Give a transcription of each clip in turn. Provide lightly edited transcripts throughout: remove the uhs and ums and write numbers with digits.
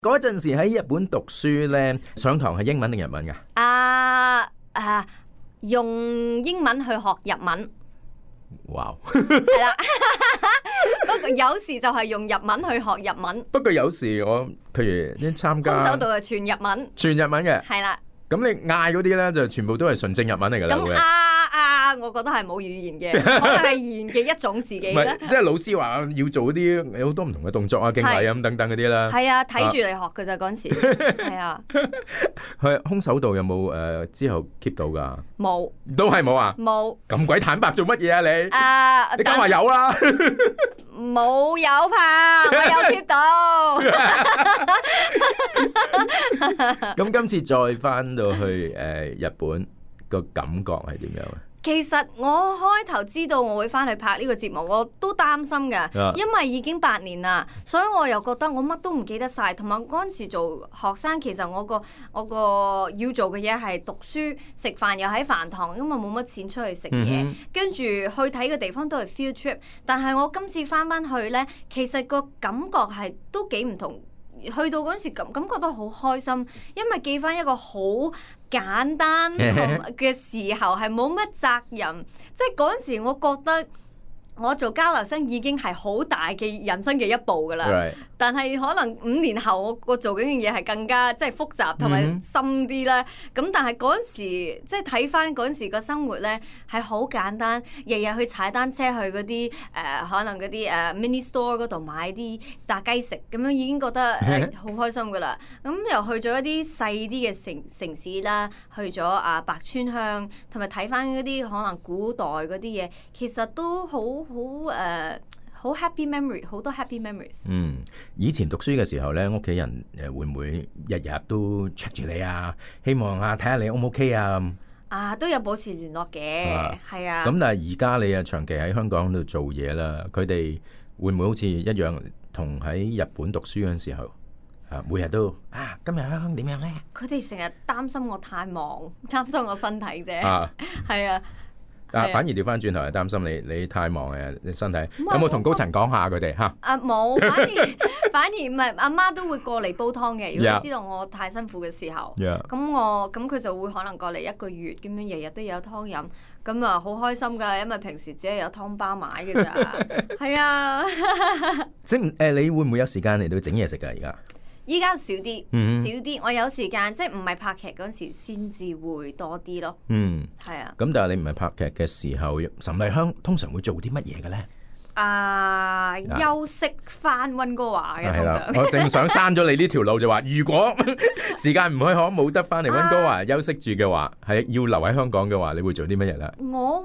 嗰陣時喺日本讀書咧，上堂係英文定日文㗎？ 用英文去學日文。 哇！ 係啦，不過有時就係用日文去學日文。 不過有時我譬如啲參加空手道係全日文。 全日文嘅。 係啦。 咁你嗌嗰啲咧就全部都係純正日文嚟㗎啦。 咁我覺得係冇語言嘅，可能係語言嘅一種自己咧。 唔係，即係老師話要做嗰啲有好多唔同嘅動作啊、敬禮啊咁等等嗰啲啦。 係啊，睇住嚟學㗎咋嗰陣時。係啊。 係空手道有冇之後 keep 到㗎？ 冇。都係冇啊？ 冇。 咁鬼坦白做乜嘢啊你？你梗話有啦。 冇有怕，我有 keep 到。 咁今次再翻到去日本個感覺係點樣啊？ 其實我開頭知道我會翻去拍呢個節目，我都擔心㗎，因為已經8年啦，所以我又覺得我乜都唔記得晒。同埋嗰陣時做學生，其實我個要做嘅嘢係讀書食飯，又喺飯堂，因為冇乜錢出去食嘢，跟住去睇嘅地方都係 field trip。但係我今次翻去呢，其實個感覺係都幾唔同。去到嗰陣時感覺到好開心，因為記翻一個好簡單嘅時候，係冇乜責任。即係嗰陣時，我覺得我做交流生已經係好大嘅人生嘅一步噶啦。Right. 但係可能5年後我做緊嘅嘢係更加即係複雜同埋深啲啦。咁但係嗰陣時即係睇翻嗰陣時個生活咧係好簡單，日日去踩單車去嗰啲可能嗰啲mini store 嗰度買啲炸雞食，咁樣已經覺得好開心噶啦。咁又去咗一啲細啲嘅城市啦，去咗白川鄉，同埋睇翻嗰啲可能古代嗰啲嘢，其實都好 happy memory， 好多 happy memories。 以前讀書嘅時候咧，屋企人會唔會日日都 check 住你啊？希望睇下你 O 唔 OK 啊？ 都有保持聯絡嘅，係啊。咁但係而家你長期喺香港度做嘢啦，佢哋會唔會好似一樣同喺日本讀書嗰陣時候每日都今日香港點樣咧？ 佢哋成日擔心我太忙，擔心我身體啫。係啊。 反而調翻轉頭係擔心你太忙你身體有冇同高層講下佢哋嚇？ 冇，反而唔係阿媽都會過嚟煲湯嘅。如果知道我太辛苦嘅時候，咁佢就會可能過嚟1個月咁樣，日日都有湯飲，咁好開心㗎，因為平時只係有湯包買嘅咋。係啊。 你會唔會有時間嚟到整嘢食㗎而家？ 依家少啲，少啲。我有時間，即係唔係拍劇嗰時先至會多啲咯。係啊。 咁但係你唔係拍劇嘅時候，岑麗香通常會做啲乜嘢嘅咧？ 休息翻溫哥華嘅通常。 我正想刪咗你呢條路就話，如果時間唔許可冇得翻嚟溫哥華休息住嘅話，係要留喺香港嘅話，你會做啲乜嘢咧？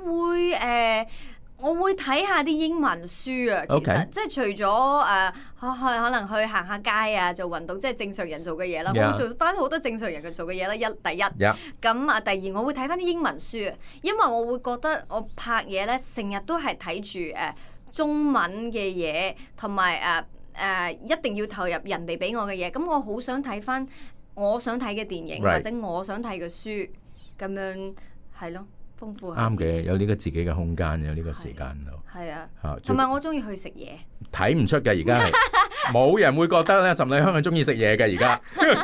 我會睇下啲英文書啊，其實即係除咗可能去行下街啊，做運動，即係正常人做嘅嘢啦。我會做翻好多正常人嘅做嘅嘢啦。第一，咁第二，我會睇翻啲英文書，因為我會覺得我拍嘢咧，成日都係睇住中文嘅嘢，同埋一定要投入人哋俾我嘅嘢。咁我好想睇翻我想睇嘅電影或者我想睇嘅書，咁樣係咯。豐富下啱嘅，有呢個自己嘅空間，有呢個時間咯。 係啊，同埋我中意去食嘢。 睇唔出嘅而家係冇人會覺得咧，岑麗香係中意食嘢嘅而家。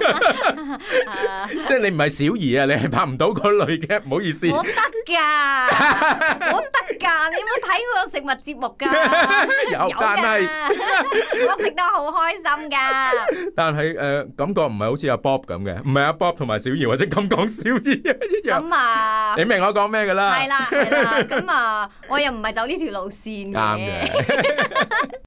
即係你唔係小儀啊，你係拍唔到嗰類嘅，唔好意思。 我得㗎，我得㗎，你有冇睇過食物節目㗎？ 有，但係我食得好開心㗎。 但係感覺唔係好似阿 Bob 咁嘅，唔係阿 Bob 同埋小儀或者咁講小儀一樣。 咁你明我講咩㗎啦？ 係啦，咁我又唔係走呢條路線嘅。 啱嘅。